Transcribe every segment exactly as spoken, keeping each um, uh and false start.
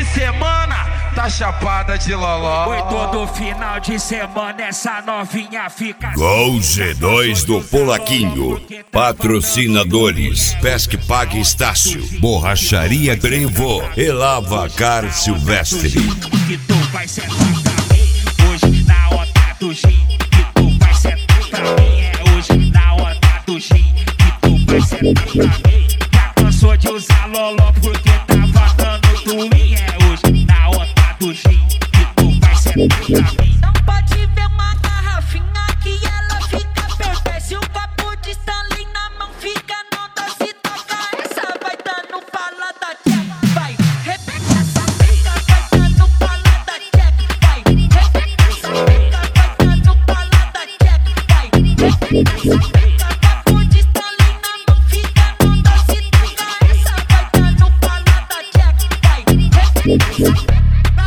semana tá chapada de loló. Oi, todo final de semana essa novinha fica. Gol G dois do Polaquinho. Patrocinadores: Pesque Pague Estácio, Borracharia Trevo e Lavacar Silvestre. Que tu vai sentar pra mim hoje na onda do gin. Que tu vai sentar pra mim é hoje na onda do gin. Que tu vai sentar pra mim. Já cansou de usar loló porque tava dando twin. É hoje na onda do gin. Que tu vai sentar pra mim. Não pode ver uma garrafinha que ela fica perfeita. Se o copo de Stanley na mão fica não dá se tocar. Essa vai dando fala da tcheca. Vai, repete essa pica. Vai dando fala da tcheca. Vai, repete essa pica. Vai dando fala da tcheca. Vai, repete essa pica. Copo de Stanley na mão fica não dá se tocar. Essa vai dando fala da tcheca. Vai, repete essa pica.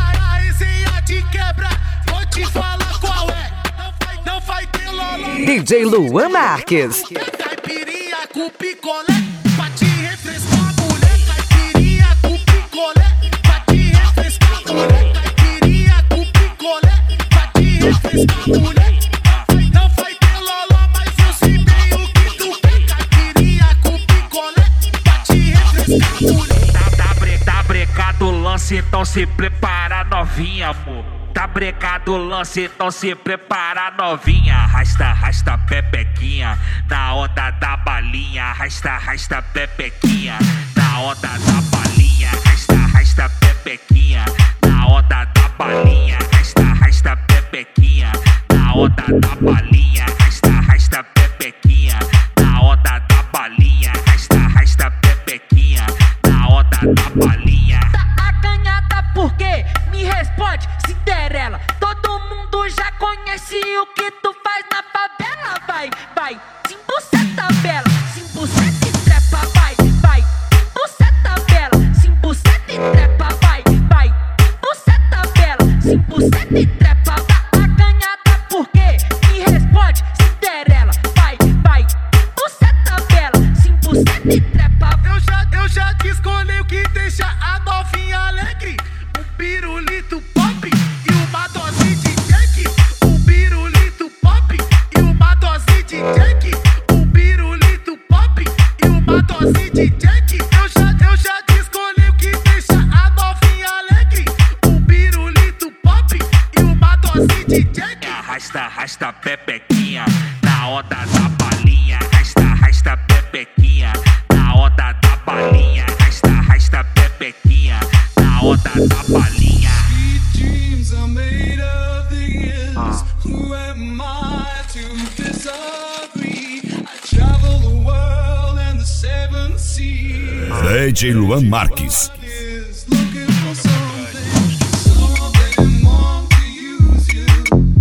D J Luan Marques. Caipirinha com picolé, pra te refrescar, mulher. Caipirinha com picolé, pra te refrescar, mulher. Caipirinha com picolé, pra te refrescar, mulher. Não vai ter loló, mas eu sei bem o que tu quer. Caipirinha com picolé, pra te refrescar, mulher. Tá, tá, bre, tá brecado o lance, então se prepara novinha, amor. Tá brecado o lance, então se prepara novinha. Arrasta, arrasta pepequinha na onda da balinha. Arrasta, arrasta pepequinha na onda da balinha. Arrasta, arrasta pepequinha na onda da balinha. Arrasta, arrasta pepequinha na onda da balinha. Arrasta, arrasta pepequinha na onda da balinha. Arrasta, arrasta pepequinha na onda da balinha. Tá acanhada por quê? Me responde, Cinderela. Todo mundo já conhece o que tu faz na favela. Vai, vai, simbuceta bela, simbuceta e trepa. Vai, vai, simbuceta bela, simbuceta e trepa. Vai, vai, simbuceta bela, simbuceta e trepa. Tá acanhada por quê? Me responde, Cinderela. Vai, vai, simbuceta bela, simbuceta e trepa. Eu já, eu já te escolhi o que deixa a novinha alegre. Um pirulito pop e uma dose de jack. Um pirulito pop e uma dose de jack. Um pirulito pop e uma dose de jack. Eu já, eu já te escolhi o que deixa a novinha alegre. Um pirulito pop e uma dose de jack. Arrasta, arrasta pepequinha na onda da balinha. Arrasta, arrasta pepequinha na onda da balinha. Arrasta, arrasta pepequinha na onda da balinha. Dreams are made of these. Who am I to disagree? I travel the world and the seven seas. D J Luan Marques. Is looking for something. Some of them want to use you.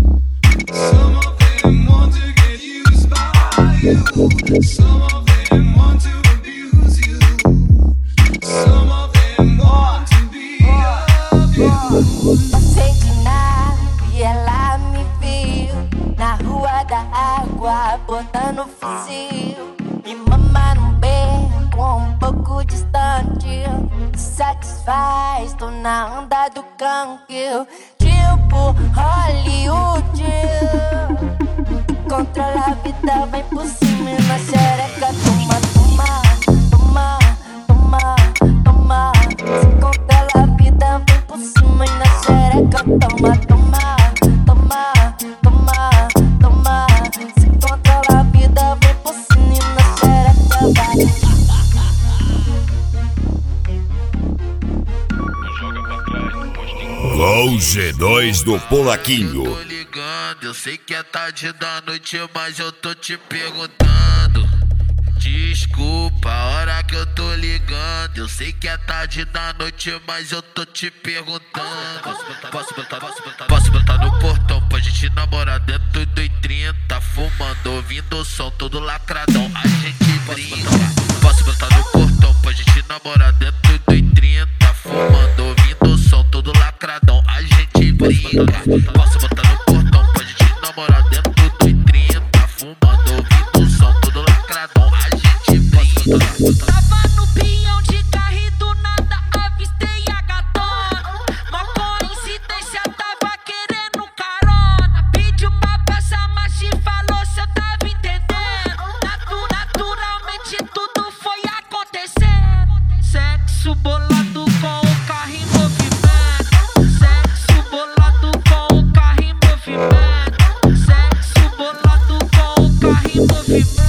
Some of them want to get used by you. Some of them want to abuse you. Some of them want to be of you. Passei de nave e ela me viu na rua da água, botando fuzil. Me mama num beco um pouco distante. Satisfaz, tô na onda do canque. Tipo Hollywood. Controla a vida, vem por cima e na xereca. Toma, toma, toma, toma, toma. Se controla a vida, vem por cima e na xereca. Toma, toma, toma, toma, toma. Se controla a vida, vem por cima e na xereca. Vai. Gol G dois do Polaquinho. Tô ligando, eu sei que é tarde da noite, mas eu tô te perguntando. Desculpa a hora que eu tô ligando. Eu sei que é tarde da noite, mas eu tô te perguntando. Posso botar, posso botar, posso botar no portão pra gente namorar dentro do I trinta, fumando, ouvindo o som todo lacradão. A gente brinca. Posso botar no portão pra gente namorar dentro do I trinta, fumando, ouvindo o som todo lacradão. A gente brinca. Posso botar no portão pra gente namorar dentro do I trinta, fumando, ouvindo o som todo lacradão. A gente brinca. Tava no pinhão de carro e do nada avistei a gatona. Sexo bolado com o carro em movimento. Sexo bolado com o carro em movimento. Sexo bolado com o carro em movimento.